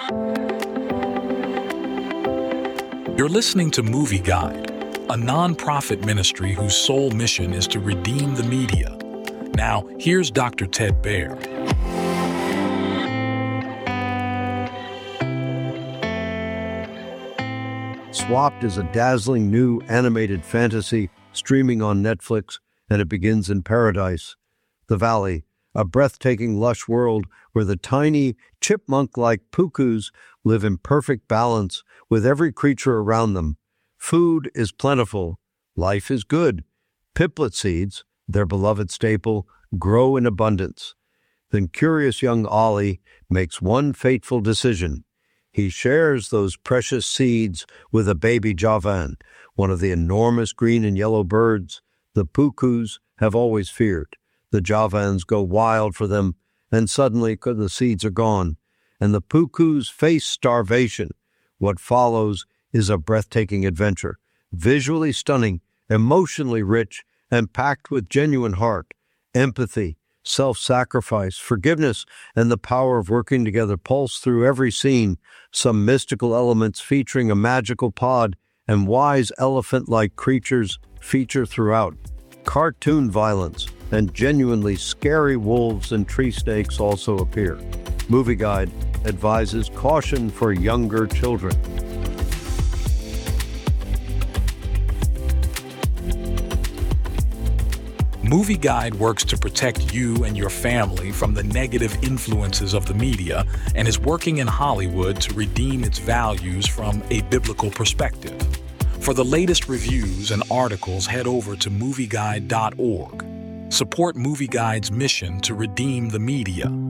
You're listening to Movie Guide, a non-profit ministry whose sole mission is to redeem the media. Now, here's Dr. Ted Baer. Swapped is a dazzling new animated fantasy streaming on Netflix, and it begins in paradise, the Valley, a breathtaking, lush world where the tiny, chipmunk-like pukus live in perfect balance with every creature around them. Food is plentiful. Life is good. Piplet seeds, their beloved staple, grow in abundance. Then curious young Ollie makes one fateful decision. He shares those precious seeds with a baby Javan, one of the enormous green and yellow birds the pukus have always feared. The Javans go wild for them, and suddenly the seeds are gone, and the pukus face starvation. What follows is a breathtaking adventure, visually stunning, emotionally rich, and packed with genuine heart, empathy, self-sacrifice, forgiveness, and the power of working together pulse through every scene. Some mystical elements featuring a magical pod and wise elephant-like creatures feature throughout. Cartoon violence and genuinely scary wolves and tree snakes also appear. Movie Guide advises caution for younger children. Movie Guide works to protect you and your family from the negative influences of the media and is working in Hollywood to redeem its values from a biblical perspective. For the latest reviews and articles, head over to movieguide.org. Support Movie Guide's mission to redeem the media.